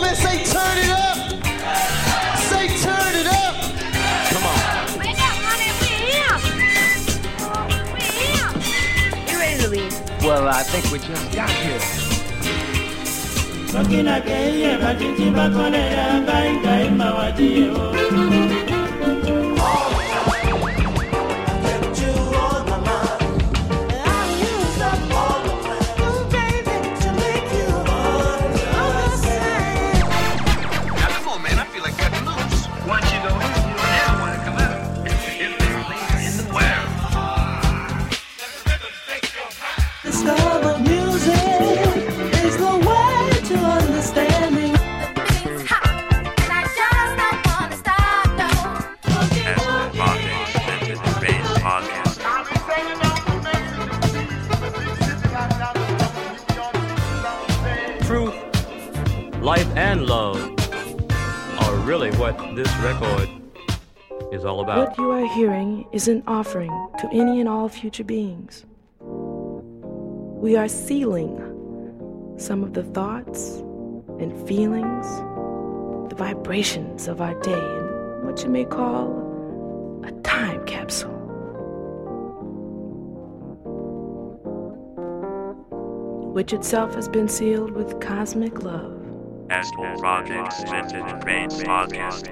man, say turn it up. Say turn it up. Come on. Wake up, honey, we're here. You ready to leave? Well, I think we just got here. Truth, life, and love are really what this record is all about. What you are hearing is an offering to any and all future beings. We are sealing some of the thoughts and feelings, the vibrations of our day in what you may call a time capsule. Which itself has been sealed with cosmic love. Astral Projects Vintage Rains Podcast.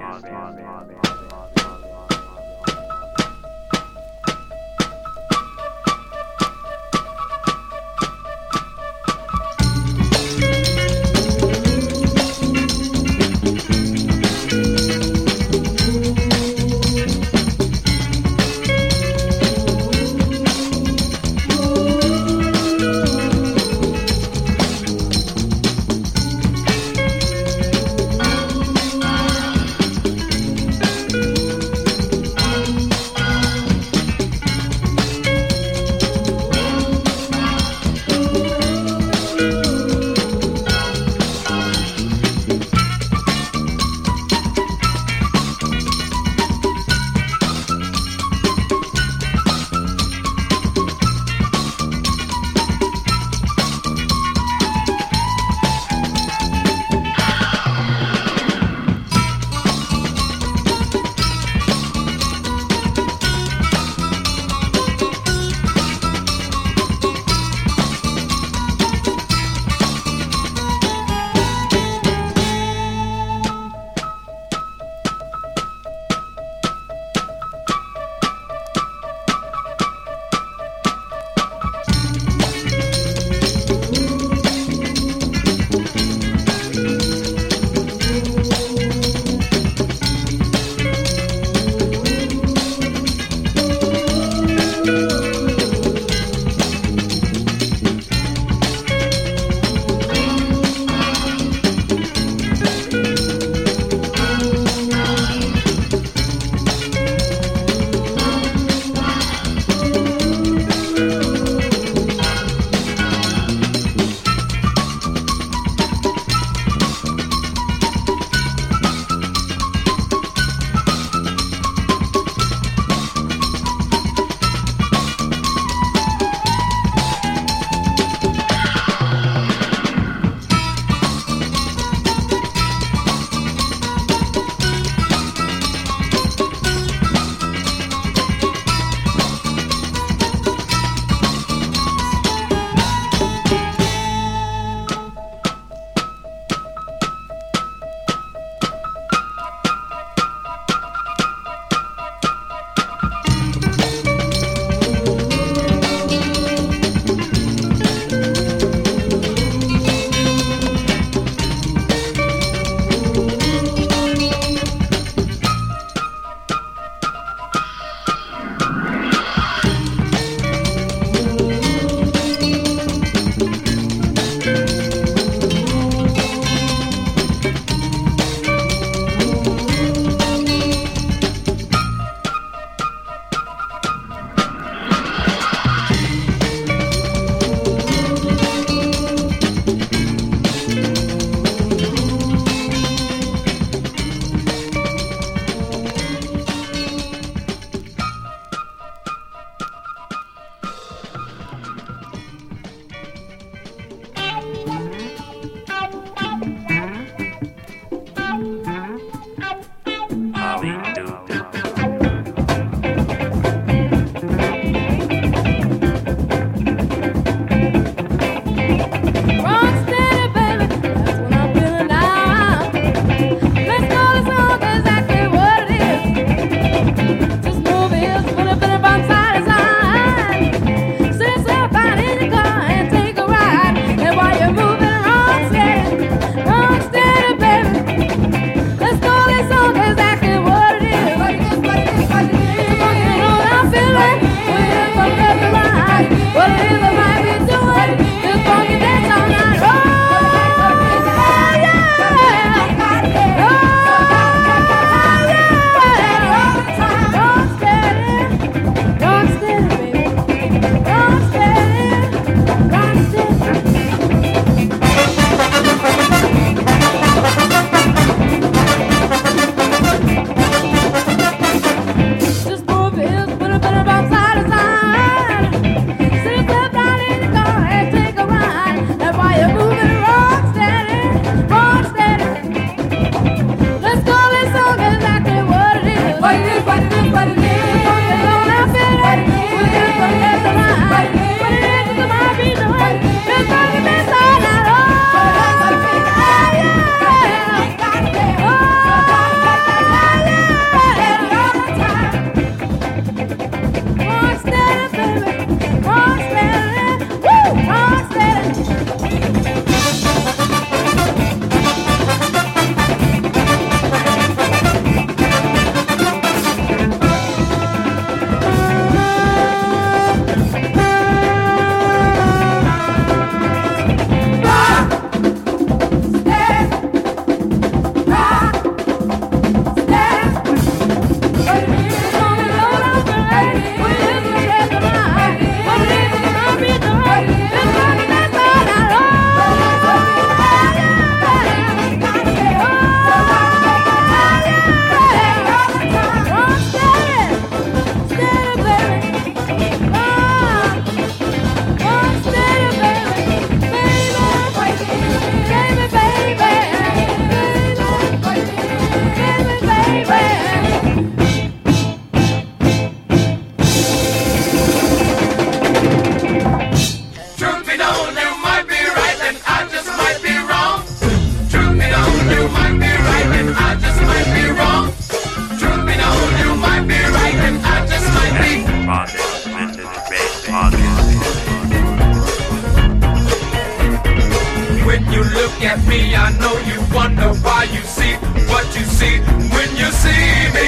at me, I know you wonder why you see what you see when you see me.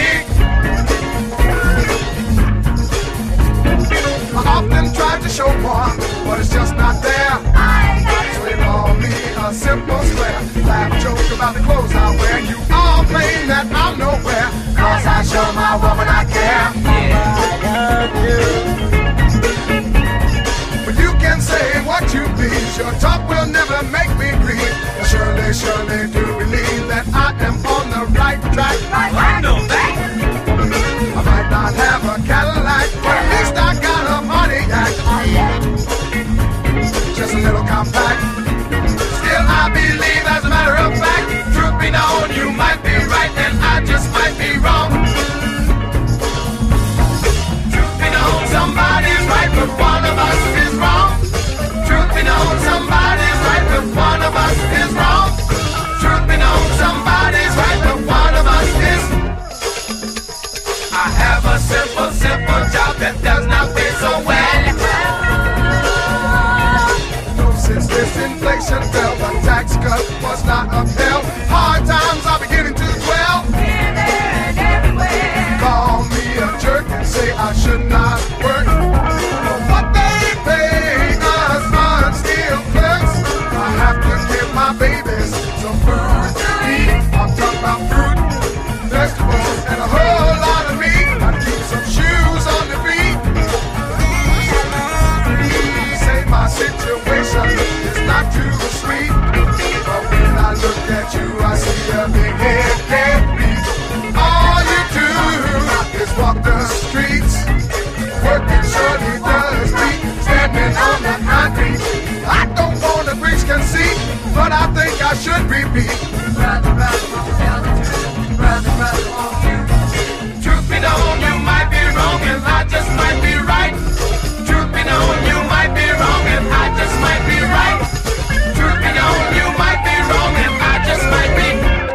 I often try to show more, but it's just not there. So they call me a simple square. Laugh, joke about the clothes I wear. You all claim that I'm nowhere, 'cause I show my woman I care. But you can say what you please, your talk will never make me breathe. Surely, surely do believe that I am on the right track. I know that. I might not have a Cadillac, but at least I got a Pontiac. Just a little compact. Still, I believe, as a matter of fact, truth be known, you might be right and I just might be wrong. Truth be known, somebody's right, but one of us is wrong. Truth be known, somebody's right, but one of us is wrong. Truth be known, somebody's right, but one of us is. I have a simple, simple job that does not pay so well. No, since this inflation fell, the tax cut was not upheld. Hard times are beginning to dwell. Here, there, and everywhere. Call me a jerk and say I should not work. But what they pay us unskilled clerks, I have to give my babies some food to eat. I'm talking about fruit, vegetables, and a whole lot of meat. I keep some shoes on the feet. Say my situation is not too sweet, but when I look at you, I see a big head deadbeat. All you do is walk the streets, working surely does beat, standing on the concrete. I don't want to preach conceit, but I think I should repeat. Brother, brother, won't tell the truth. Brother, brother, won't you? Truth be known, you might be wrong and I just might be right. Truth be known, you might be wrong and I just might be right. Truth be known, you might be wrong and I just might be.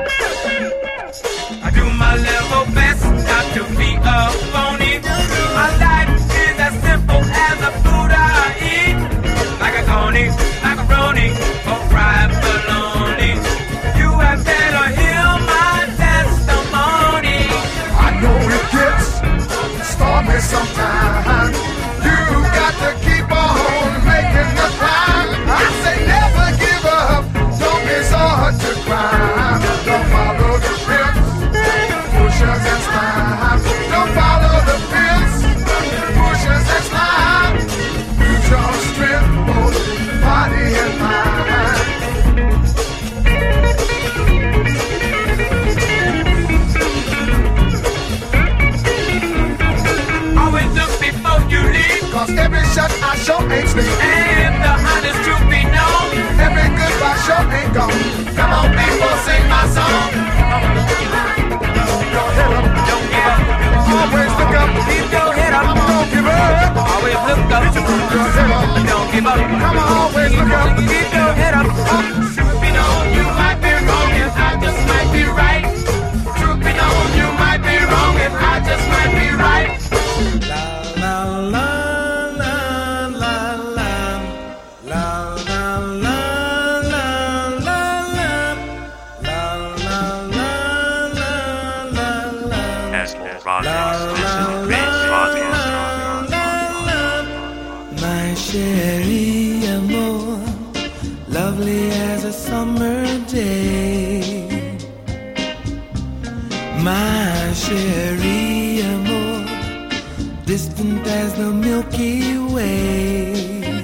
I do my level best not to be a phony. My life is as simple as the food I eat. Like a coney, macaroni, or fried bologna. You have better hear my testimony. I know it gets stormy sometimes. You got to keep on making the climb. I say never give up, don't resort to crime. Don't follow the pimps, pushers and slime. Don't follow the pimps, pushers and slime. Use your strength, both body and mind. Always look before you leave. 'Cause every shot I show ain't sleep. And the honest truth be known. Every goodbye show ain't gone. Come on, people, sing my song. Don't hit 'em. Don't give up. Always look up. Keep your head up. Don't give up. Always look up. Don't give up. Come on, always look up. Keep your head up. Truth be known, you might be wrong and I just might be right. Truth be known, you might be wrong and I just might be right. La la la la la la la la la la la la la la la. Asshole Projects. This is the Bass Podcast. My chérie amour, lovely as a summer day. My chérie amour, distant as the Milky Way.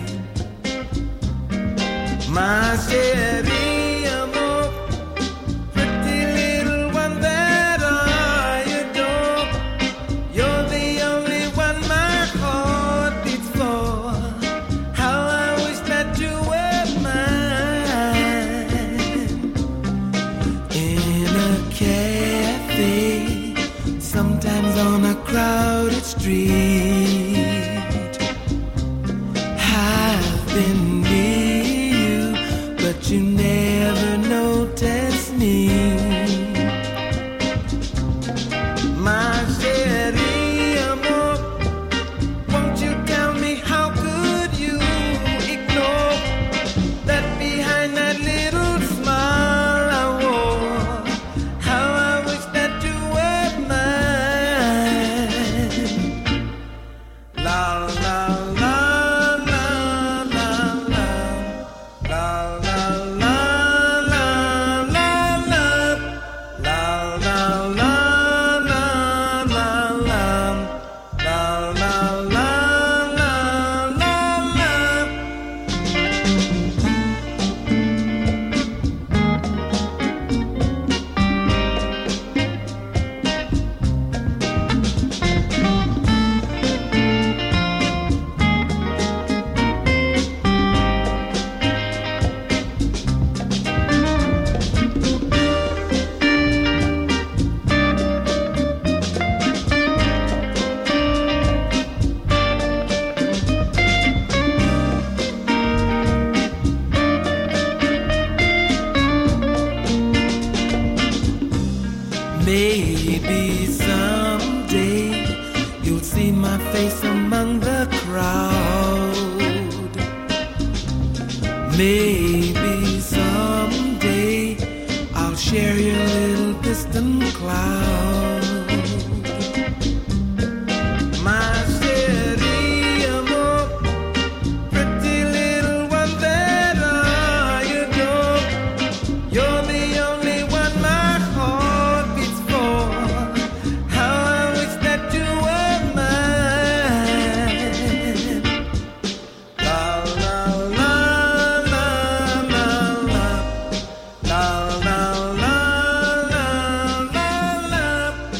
My chérie amour, pretty little one that I adore. You're the only one my heart beats for. How I wish that you were mine. In a cafe, sometimes on a crowded street. I've been near you, but you never notice me. My chérie amour, won't you tell me how could you ignore that behind that little smile? Maybe someday you'll see my face among the crowd. Maybe someday I'll share your little distant cloud. My city, amor, pretty little one that I adore. You're the only one my heart beats for. How I wish that you were mine. La la la la la la la la la la la la.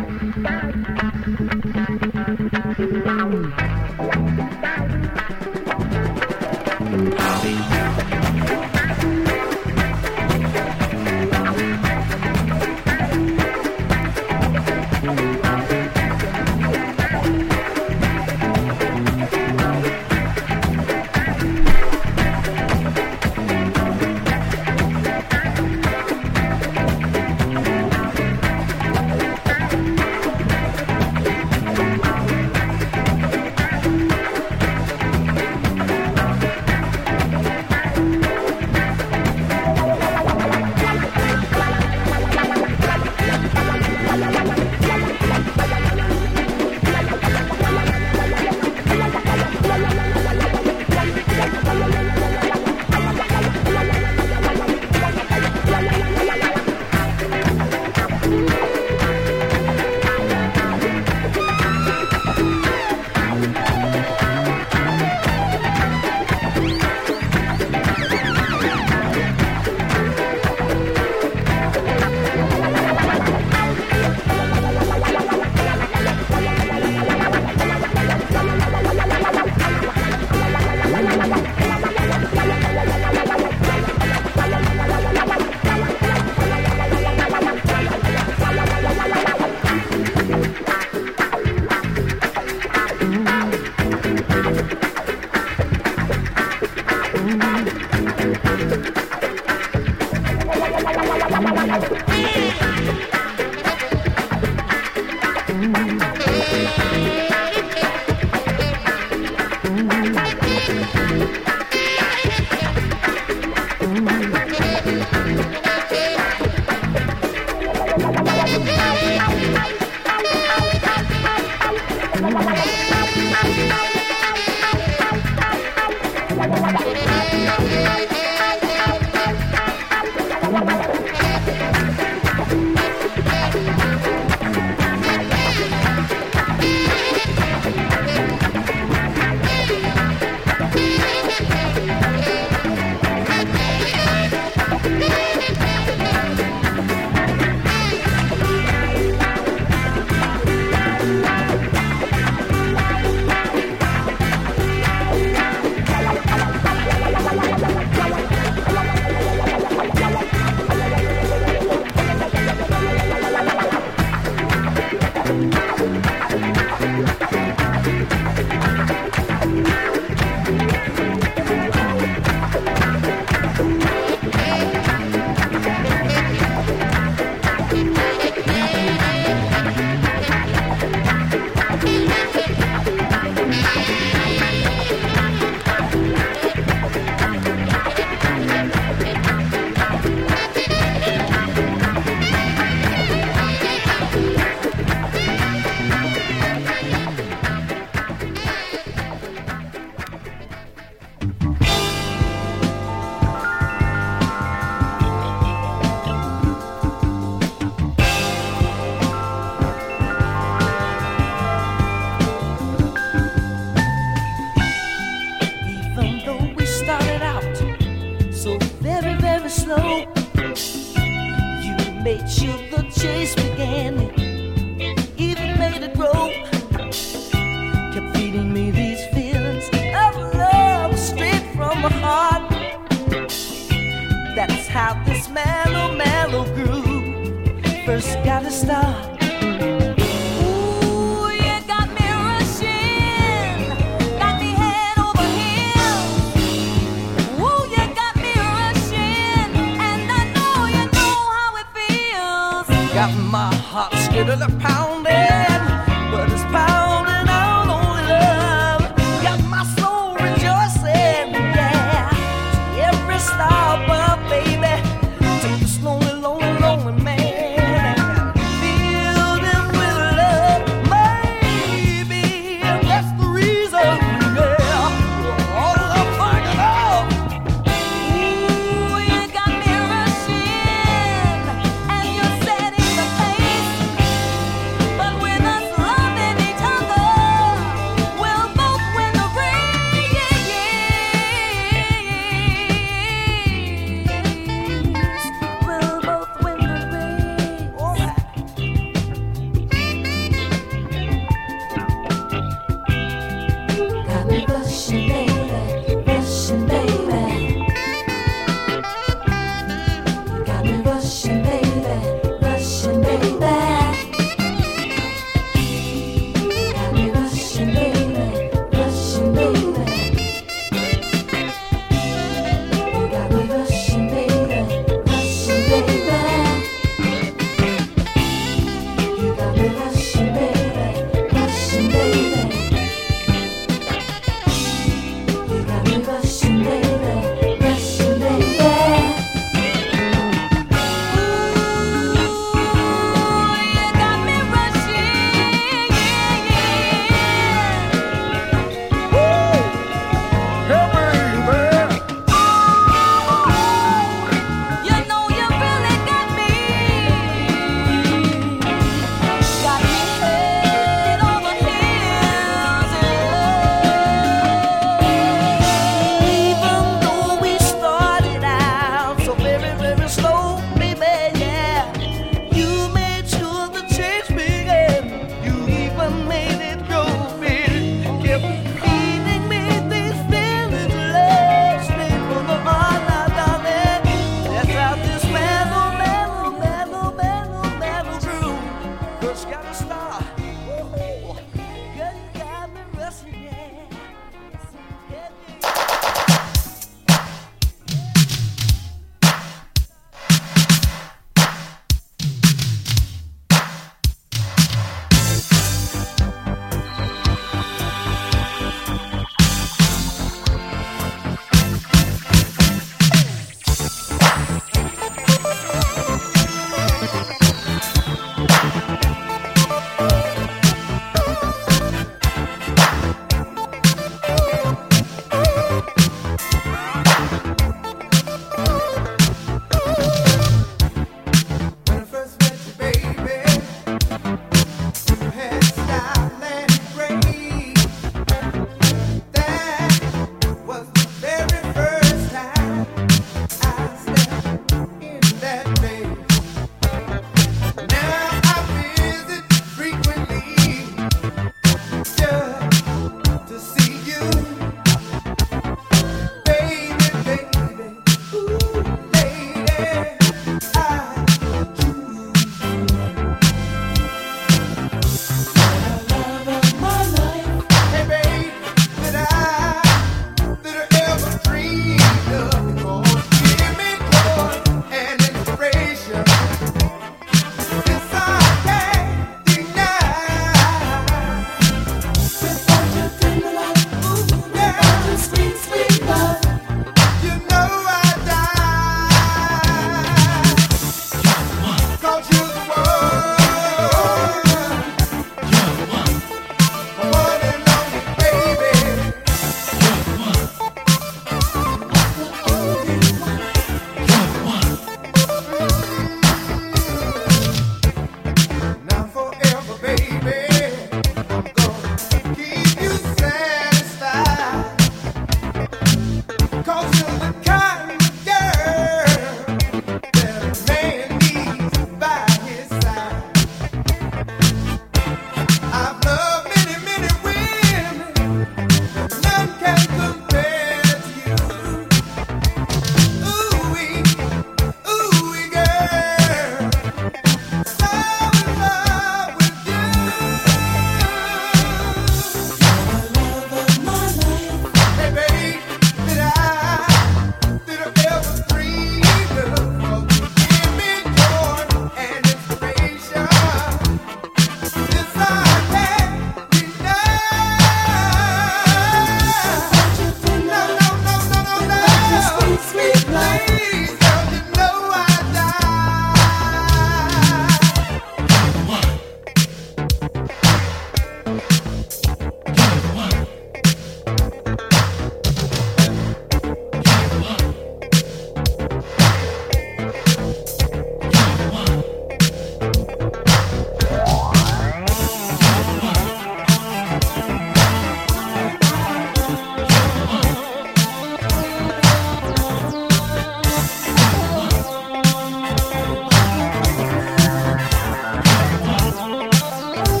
Feel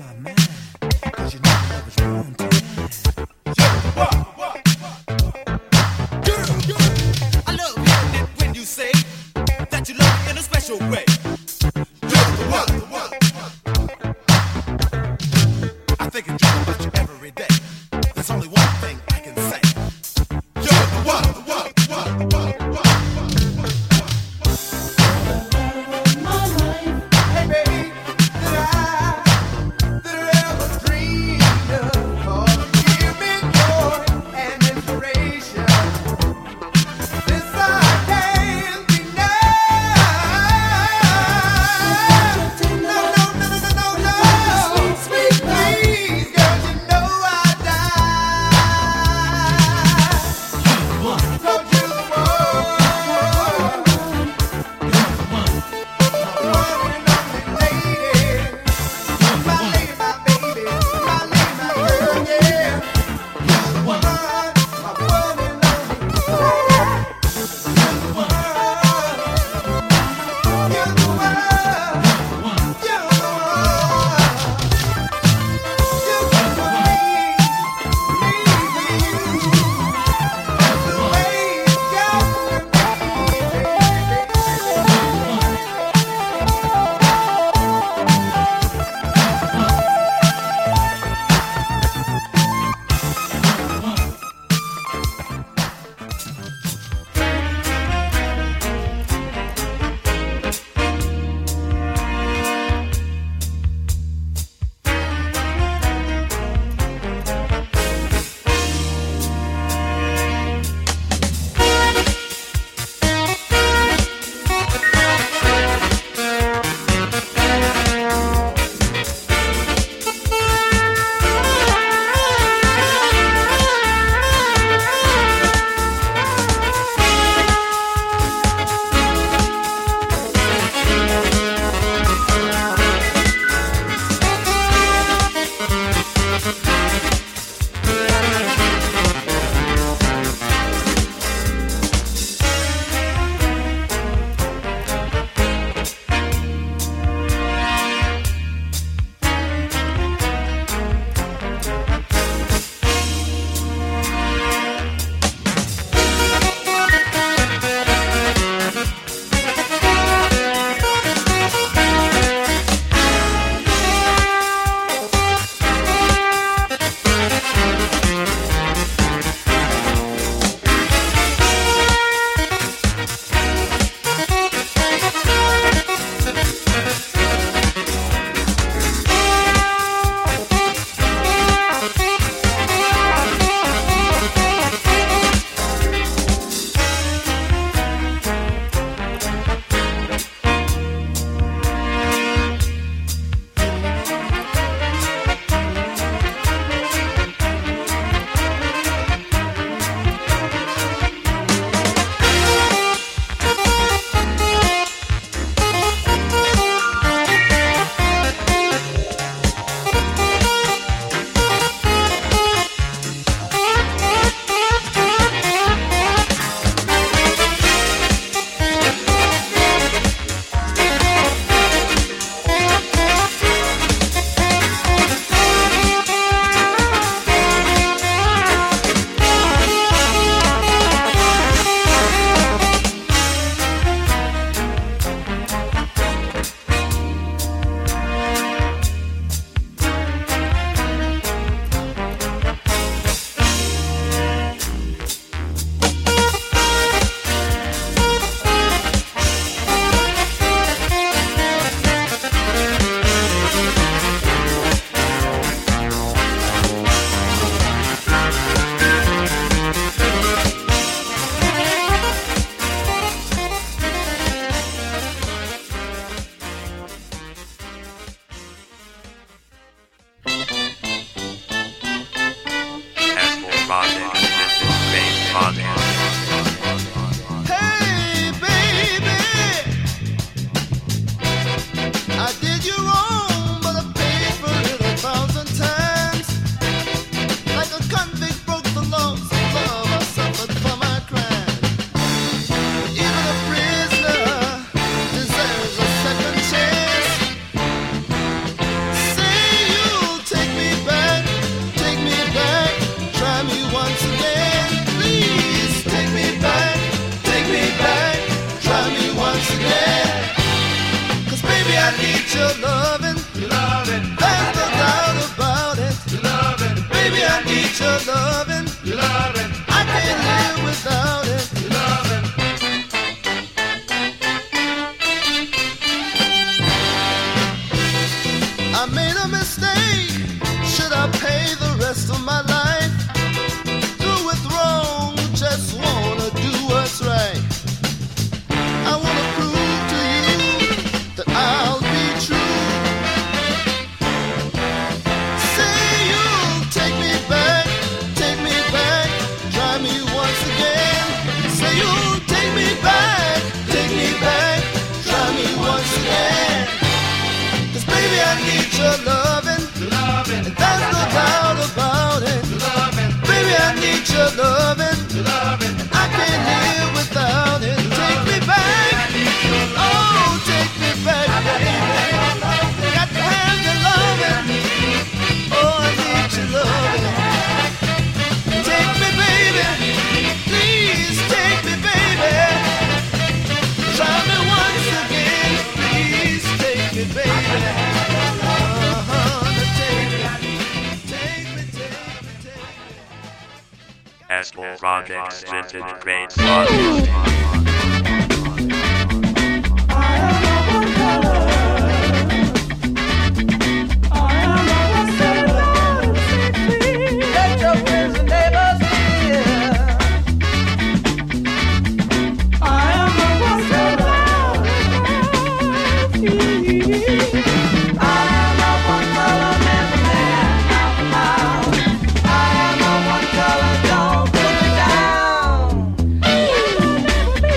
Hey baby, that I mistake? Should I pay the rest of my life? Through with wrong, just wanna do what's right. I wanna prove to you that I'll be true. Say you'll take me back, try me once again. Say you'll take me back, try me once again. 'Cause baby I need your loving, and there's no doubt about it. Baby I need your loving, and I can't live without it. Take me back, oh take me back, baby. Got to have your loving, oh I need your loving. Take me baby, please take me baby. Try me once again, please take me baby. Astral Projects Vintage Veins Podcast. Don't put me down.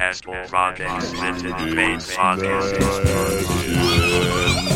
Projects Vintage Bass Podcast.